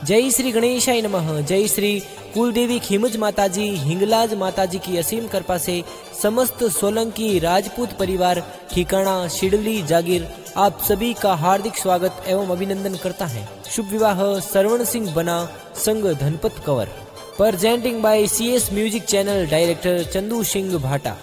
जय श्री गणेशाय नमः। जय श्री कुलदेवी खीमज माताजी, हिंगलाज माताजी की असीम कृपा से समस्त सोलंकी राजपूत परिवार ठिकाना शिडली जागीर आप सभी का हार्दिक स्वागत एवं अभिनंदन करता है। शुभ विवाह सरवण सिंह बना संग Dhanpat Kanwar. Presenting by CS music channel director Chandu Singh Bhata.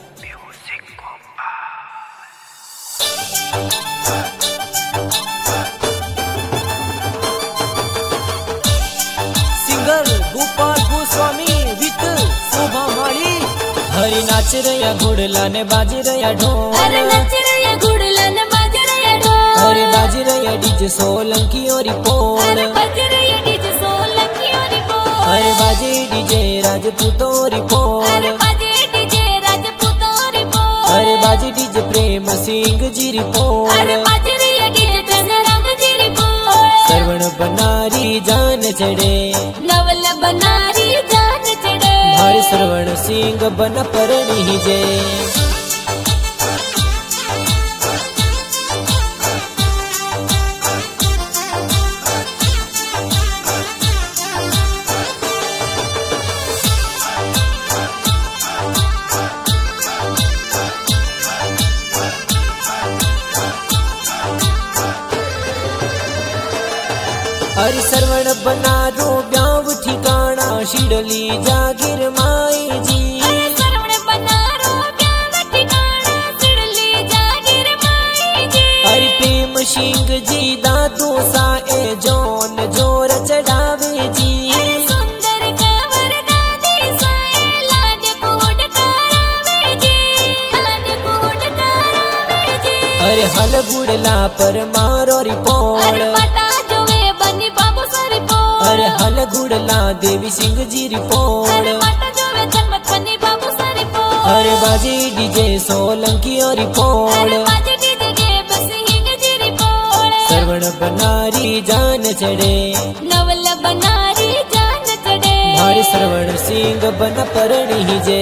Gopal Goswami वित शोभा माली। हरि नाच रया घोड़ला ने बाज रया ढोल। अरे नाच रया घोड़ला ने बाज रया ढोल। अरे बाज रया डीजे सोलंकी और पोल। अरे बाज रया डीजे सोलंकी और पोल। अरे बाजे डीजे राजपूत और पोल। अरे बाजे डीजे राजपूत और पोल। अरे बाजे डीजे प्रेम सिंह जी री पोल। अरे बाजे रया डीजे चंद्रराम जी री पोल। सरवण बनारी जान चढ़े, नवल बनारी जान चढ़े। हरि सरवण सिंह बन परणी जे। हरि सरवण बनारो ब्याव ठिकाना शिडली जागीर माई जी। हरि सरवण बनारो ब्याव ठिकाना शिडली जागीर माई जी। हरि प्रेम सिंह जी दादू साए जोन जोर चढ़ावे जी। हरि सुंदर कंवर दादी साए लाड कोट करावे जी। लाड कोट करावे जी। हरि हल गुड़ला पर मारो रिपोल। अरे बटा जोवे बनी बाबू सारी पोल। अरे हल गुड़ला देवी सिंह जी रिपोल। अरे बटा जोवे जनमत बनी बाबू सारी पोल। अरे बाजी डीजे सोलंकी और पोल। अरे बाजे डीजे के बस हिंग जी री पोल। सरवण बनारी जान चढ़े, नवल बनारी जान चढ़े। हरि सरवण सिंह बन परणी जे।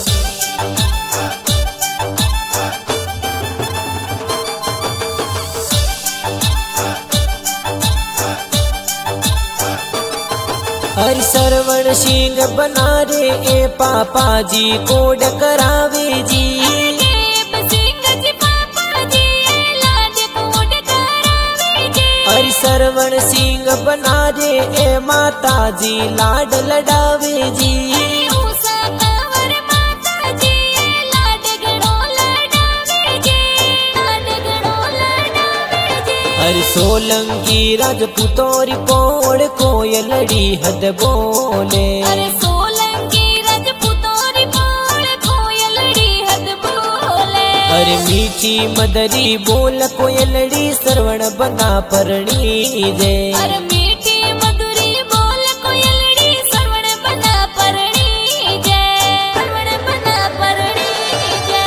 हरि सरवण सिंह बना रे ए पापा जी कोड करावे जी। हरि सरवण सिंह बना रे ए माता जी लाड लडावे जी। हरि सोलंकी राजपूतोरी पोड़ कोयलड़ी हद बोले। अरे सोलंकी राजपूतोरी पोड़ कोयलड़ी हद बोले। अरे मीठी मदरी बोल कोयलड़ी सरवण बना परणी जे। अरे मीठी मधुरी बोल कोयलड़ी सरवण बना परणी जे। सरवण बना परणी जे।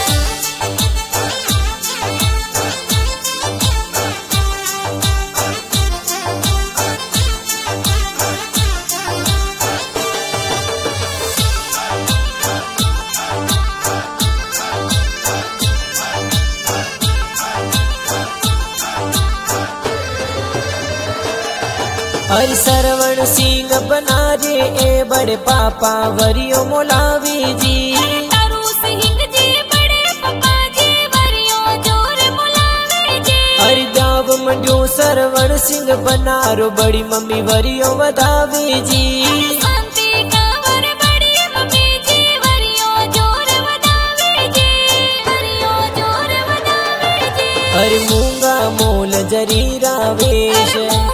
हरि सरवण सिंह बना रे ए बड़े पापा वरियो मोलावी जी। तारू सिंह जी बड़े पापा जी वरियो जोर मोलावे जी। हरि दाव मंडियो सरवण सिंह बनारो बड़ी मम्मी वरियो वधावे जी। शांति कंवर बड़ी मम्मी जी वरियो जोर वधावे जी। वरियो जोर वधावे जी। हरि मूंगा मोल जरीरा वेश।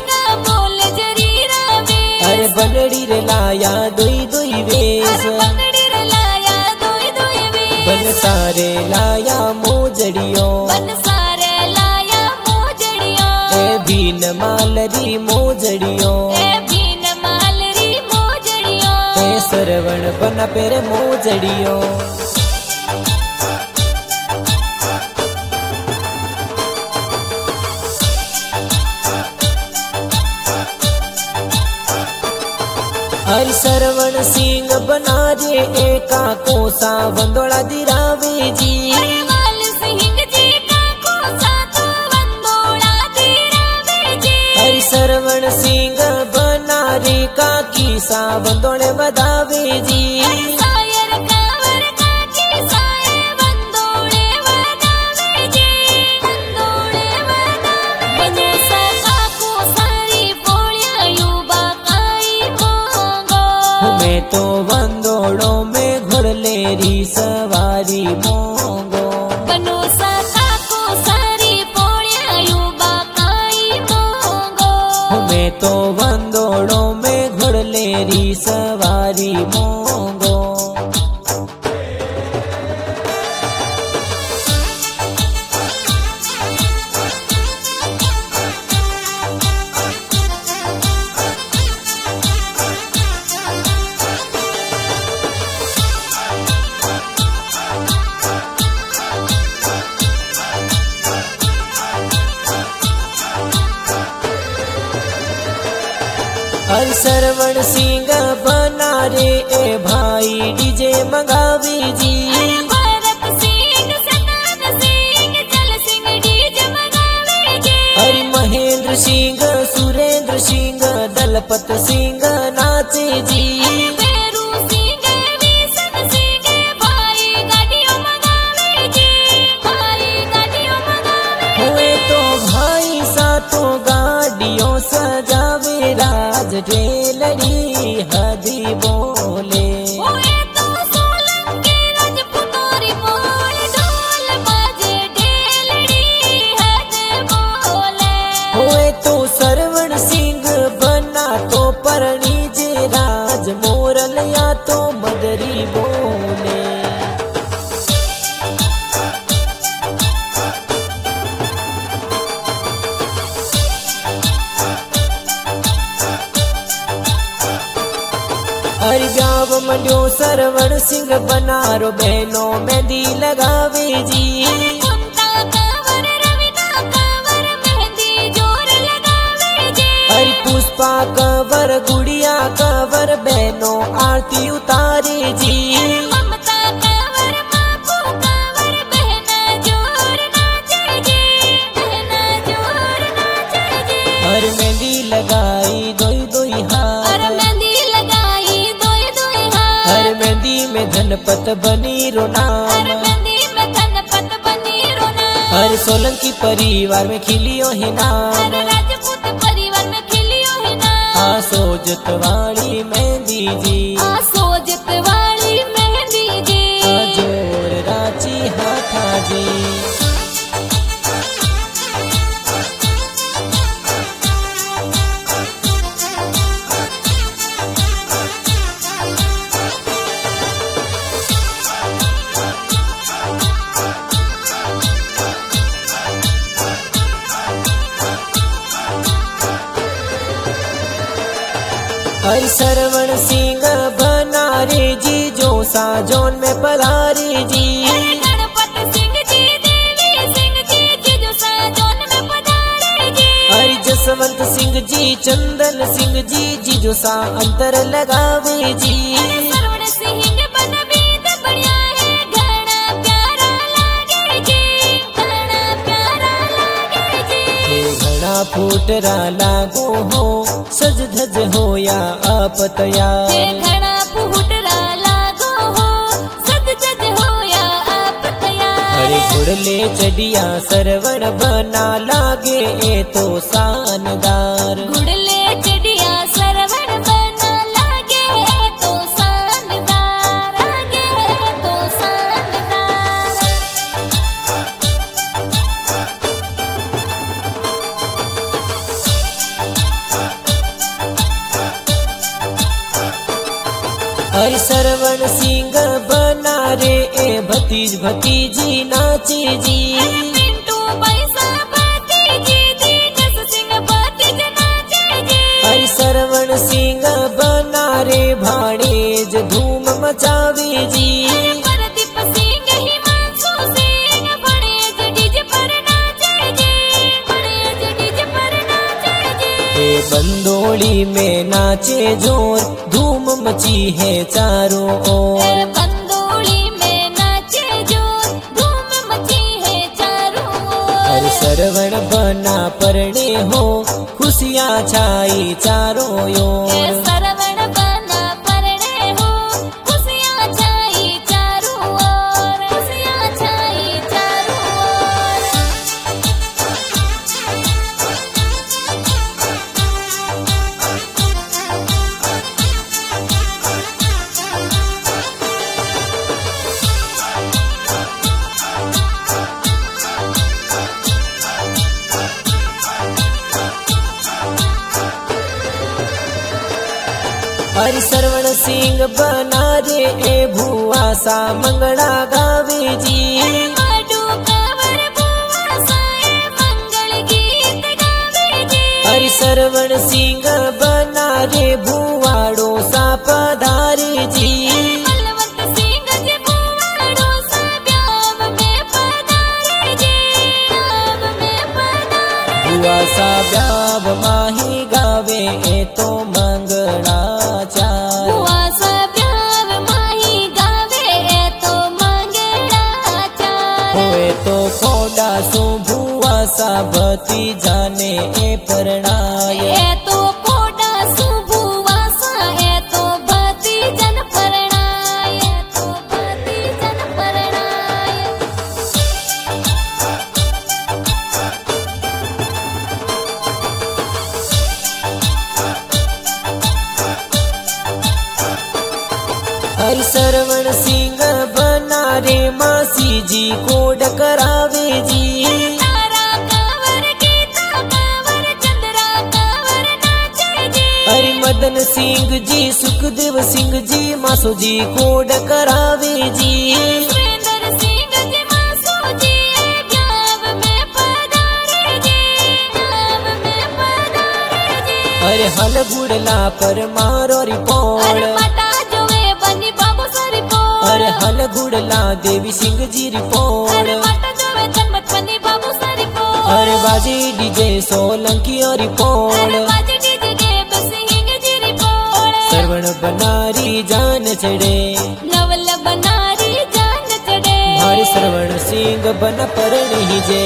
अरे बनड़ी रे लाया दोई दोई वेश। बन सारे लाया मोजड़ियो। ए भीन मालरी मोजड़ियो। ए सरवण बन पेरे मोजड़ियो। हरि सरवण सिंह बना रे एका कोसा वंदोड़ा दिरावे जी। हरि सरवण सिंह बना काकी सा बंदोड़े बधावे जी। सायर कावर काकी साए बंदोड़े वदावे जी, बंदोड़े वदावे। बने सा काको सारी पोळ्या युबा काई मोंगो। मैं तो बंदोड़ो में घोड़लेरी सवारी मोंगो। बनो सा काको सारी पोळ्या युबा काई मोंगो। मैं तो बंदोड़ो में घोड़लेरी सवारी मोंगो। हर सरवण सिंह बना रे ए भाई डीजे मंगावी जी। भरत सिंह सतान सिंह चल सिंह डीजे मंगावे जी। हरि महेंद्र सिंह सुरेंद्र सिंह दलपत सिंह नाचे जी। पेरू सिंह विसन सिंह भाई गाड़ियों मंगावे जी, भाई गाड़ियों मंगावे। हुए तो भाई सातो गाड़ियों सजावे राज ढेलड़ी हदी बोले। हुए तो सोलंकी राजपुतोरी मोड़ ढोल बाजे ढेलड़ी हद बोले। हुए तो सरवण सिंह बना तो परणी जे राज मोरल या तो मदरी बोले। हरि ब्याव मंडियो सरवण सिंह बनारो बहनों मेहंदी लगावे जी। ममता कांवर रवीना कांवर मेहंदी जोर लगावे जी। हरि पुष्पा कंवर गुड़िया कंवर बहनों आरती उतारे जी। ममता कांवर बापू कांवर बहना जोर नाचे जी, बहना जोर नाचे जी। हर मेहंदी लगाई दोई दोई और हाथ। मेहंदी लगाई दोई दोई हाथ। हर मेहंदी में धनपत बनी रो और नाम। मेहंदी में धनपत बनी रोना। हर सोलंकी परिवार में खिलियो है और नाम। राजपूत परिवार में खिलियो है ना। सोजत वाली मेहंदी जी। सोजत वाली मेहंदी जी। जोर राची हाथा जी। हरि सरवण सिंह बना रे जी जो साजोन में पधारे जी। गणपत सिंह जी देवी सिंह जी जिजू साजोन में पधारे जी। हरि जसवंत सिंह जी चंदन सिंह जी जीजो सा अंतर लगावे जी। सरवण सिंह बनवीत बढ़िया है घना प्यारा लागे जी, घना प्यारा लागे जी। हे घना फूटरा लागो हो सज धज हो या आपतया। हे घना फूटरा लागो हो सज धज हो या आपतया। हरे घुड़ले चढ़िया सरवण बना लागे ए तो शानदार। गुड़ले चढ़िया सरवण बना लागे तो शानदार, लागे तो शानदार। हरि सरवण सिंह बना रे ए भतीज भतीजी नाचे जी। पिंटू पैसा भतीजी दीनस सिंह भतीज नाचे जी। हरि सरवण सिंह बना रे भाणेज धूम मचावे जी। प्रदीप सिंह हिमांशु सिंह बड़ेज डीजे पर नाचे जी, बड़ेज डीजे पर नाचे जी। ए बंदोड़ी में नाचे जोर धूम मची है चारों ओर। बंदोली में नाचे जोर धूम मची है चारों ओर। हरि सरवण बना परणे हो खुशियाँ छाई चारों ओर। हरि श्रवण सिंह बना रे ए भुआ सा मंगला गावे जी। माडू कांवर भुआ साए मंगल गीत गावे जी। हरि श्रवण सिंह बना रे भुआड़ो सा पधारे जी। बलवंत सिंह जी भुआड़ो सा ब्याव में पधारे जी। ब्याव में पधारे भुआ सा ब्याव माही गावे ए तो मंगला चार। भुआ सा ब्याव माही गावे ए तो मंगला चार। होए तो खोड़ा सो भुआ सा भती जाने ए परणाय। ए तो कोडा सु भुआ सा ए तो भती जन परणाय। ए तो भती जन परणाय। हरि श्रवण सिंह बना रे मासी जी कोड करावे जी। तारा कांवर गीता कांवर चंद्रा कांवर नाचे जी। हरि मदन सिंह जी सुखदेव सिंह जी मासो जी कोड करावे जी। सुरेंद्र सिंह जी मासू जी ब्याव में पधारे जी। ब्याव में पधारे जी। हरे हल गुड़ला पर मारो रिपोर्ट। अरे माता जोए बनी बाबू सारी पोर। हरे हल गुड़ला देवी सिंह जी रिपोर्ट। अरे माता जोए जन्मत बनी बाबू सारी पोर। हरे बाजी डीजे सोलंकी और अरे रिपोर्ट। बाजे डीजे के बसिंग जी रिपोर। श्रवण बनारी जान चढ़े। नवल बनारी जान चढ़े। हरि श्रवण सिंह बन पर नहीं जे।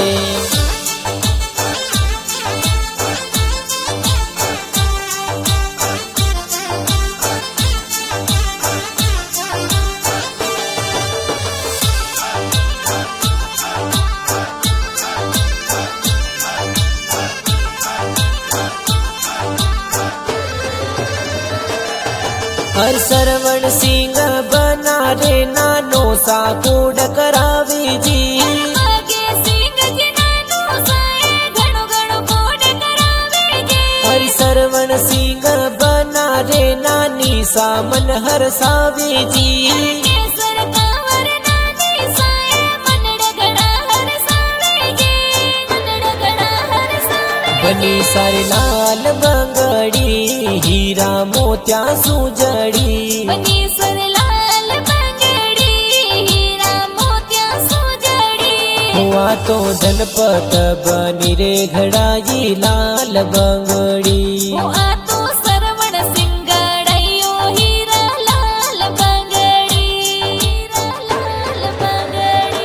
हरि श्रवण सिंह बना रे नानो सा कोड करावे जी। आगे सिंह जी नानू साए घणो घणो कोड करावे जी। हरि श्रवण सिंह बना रे नानी सा मन हरसावे जी। केसर कांवर नानी साए मनड़ घड़ा हरसावे जी। मनड़ घड़ा हरसावे। बनी सारे लाल बंगड़ी हीरा मोत्या सुजड़ी। बनी सर लाल बंगड़ी हीरा मोतिया सुजड़ी। हुआ तो धनपत बनी रे घड़ाई लाल बंगड़ी। हुआ तो श्रवण सिंगड़ैयो हीरा लाल बंगड़ी। हीरा लाल बंगड़ी।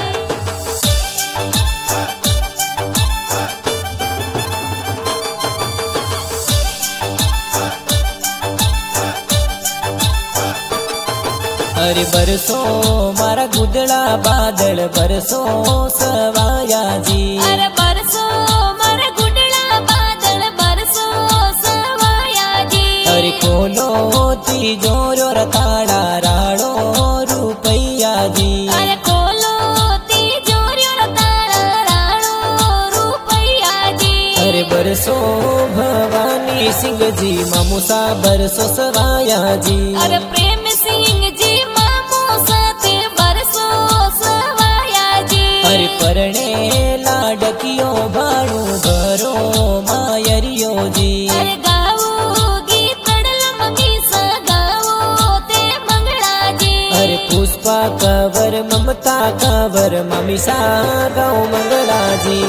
हरे बरसो मारा गुदड़ा बादल बरसो सवाया जी। अरे बरसो मर गुडला बादल बरसो सवाया जी। हरे खोलो तिजोरो रताड़ा राड़ो रुपैया जी। अरे कोलो तिजोरियो तारा राणो रुपैया जी। हरे बरसो भवानी सिंह जी मामूसा बरसो सवाया जी। अरे प्रेम सिंह जी मामू साथे बरसो सवाया जी। हरे परणे लाडकियो भाड़ू भरो मायरियो जी। अरे गाओ गीतड़ल मगी सा गाओ ते मंगला जी। हरे पुष्पा कवर ममता कवर मम्मी सा गाओ मंगला जी।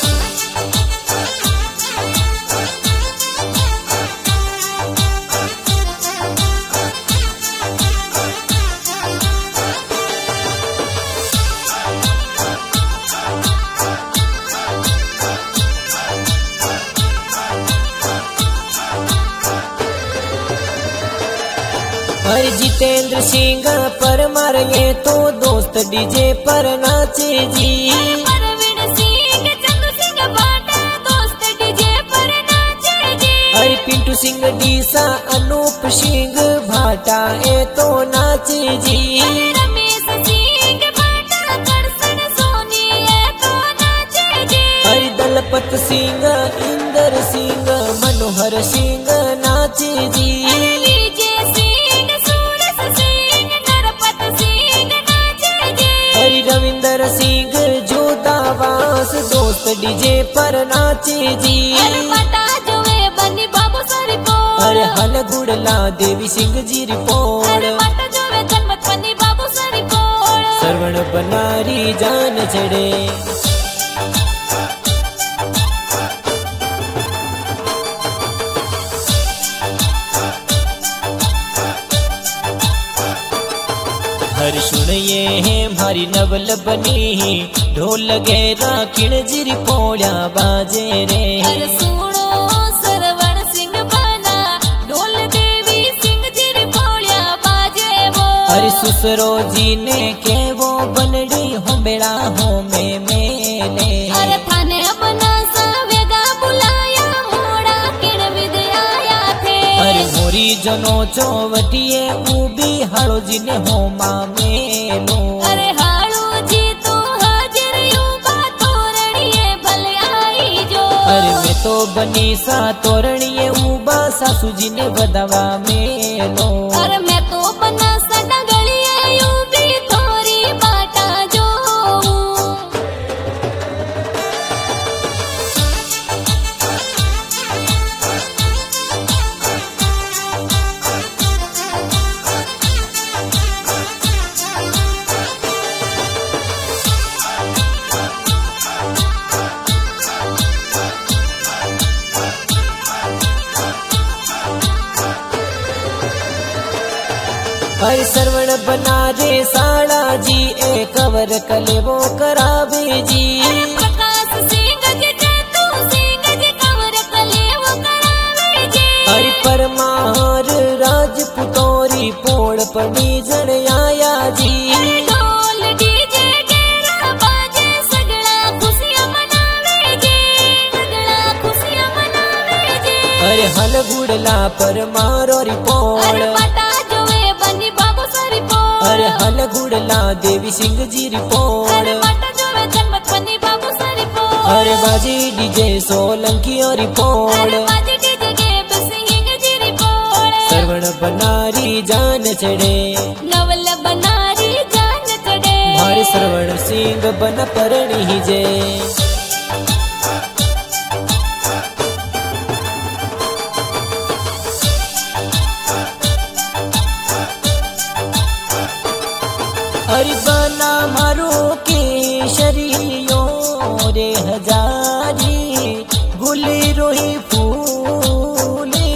हरि जितेंद्र सिंह परमार ये तो दोस्त डीजे पर नाचे जी। परवीन सिंह चंदू सिंह बाटा दोस्त डीजे पर नाचे जी। हरि पिंटू सिंह डीसा अनूप सिंह भाटा ए तो नाचे जी। रमेश सिंह बाटा करसन सोनी ए तो नाचे जी। हरि दलपत सिंह इंदर सिंह मनोहर सिंह नाचे जी। विजय खास दोस्त डीजे पर नाचे जी। अरे पटा जोवे बनी बाबू सारी पोड़। अरे हल गुड़ला देवी सिंह जी रिपोर्ट। अरे पटा जोवे जनमत बनी बाबू सारी पोड़। श्रवण बनारी जान चढ़े। हर सुनिए है मारी नवल बनी ढोल लगे राखिण जिरी पोड़ा बाजे रे। अरे सुनो सरवण सिंह बना ढोल देवी सिंह जिरी पोड़िया बाजे वो। अरे सुसरो जी ने के वो बनड़ी हो बेड़ा हो में मेले। अरे थाने अपना सावेगा बुलाया मोड़ा किण विद्याया थे। अरे मोरी जनो चौवटिए उबी हाड़ो जी ने हो मामेलो। अरे हाड़ो जी तो हाजिर यूं तोरणिए भले आई जो। अरे मैं तो बनी सा तोरणिए उबा सासू जी ने बदवा मेलो। अरे मैं तो बना सदा गलिए यूं भी थोड़ी बाटा जो। हर श्रवण बना रे साड़ा जी ए कवर कले वो करावे जी। प्रकाश सिंह जी जतू सिंह जी कवर कले वो करावे जी। हरि परमार राजपुतोरी पोड़ पड़ी जन आया जी। अरे ढोल डीजे गेरा बाजे सगड़ा खुशियां मनावे जी। सगड़ा खुशियां मनावे जी। अरे हल गुड़ला परमारो रिपोर्ट। अरे पटा जोवे बनी बाबू सारी पोड़। अरे हल गुड़ला देवी सिंह जी रिपोर्ट। अरे पटा जोवे जनमत बनी बाबू सारी पोड़। अरे बाजी डीजे सोलंकी और रिपोर्ट। अरे बाजे डीजे के सिंह जी रिपोड़। श्रवण बनारी जान चढ़े। नवल बनारी जान चढ़े। मारे श्रवण सिंह बन परणी जे। हरि बना मारो केशरियो रे हजारी गुली रोही फूले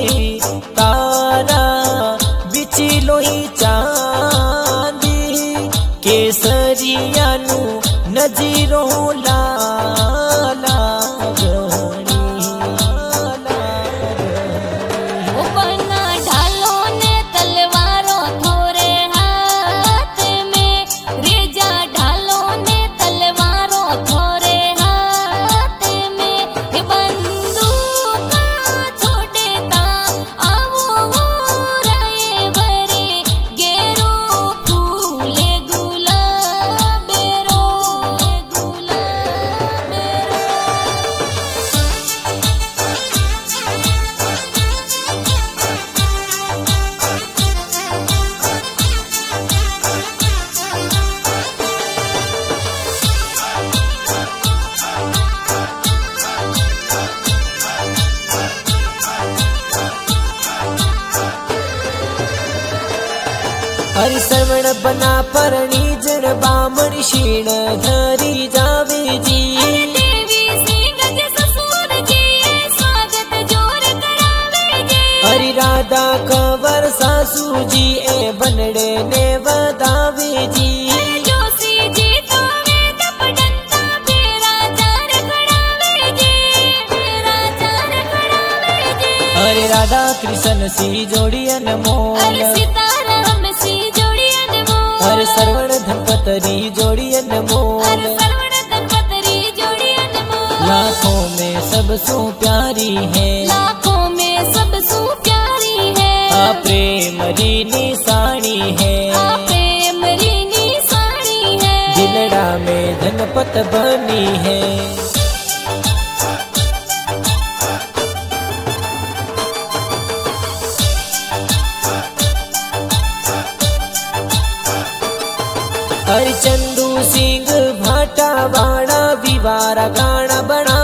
तारा बिची लोही चांदी केसरिया नु नजीरो लाला वो बना ढालो ने तलवारों थोरे हाथ में। रेजा ढालो ने तलवारों थोरे हाथ में। ये बंदूक छोटे ता आवो वो राये भरे गेरो फूले गुलाबेरो गुलाबेरो। हरि श्रवण बना परणी जन बामण शीण धरी जावे जी। देवी सिंह जी ससुर जी स्वागत जोर करावे जी। हरि राधा कंवर सासू जी ए बनड़े ने वदावे जी। जोशी जी तो वेद पढ़ंता फेरा चार खड़ावे जी। फेरा चार खड़ावे जी। हरे राधा कृष्ण सी जोड़ी अनमोल। अरे सीताराम सी जोड़ी अनमोल। हरे श्रवण धनपतरी जोड़ी अनमोल। अरे श्रवण धनपतरी जोड़ी अनमोल। लाखों में सबसो प्यारी है। लाखों में सबसु प्यारी है। आ प्रेम री निशानी है। आ प्रेम री निशानी है। दिलड़ा में धनपत बनी है। हरि चंदू सिंह भाटा वाणा विवारा गाना बना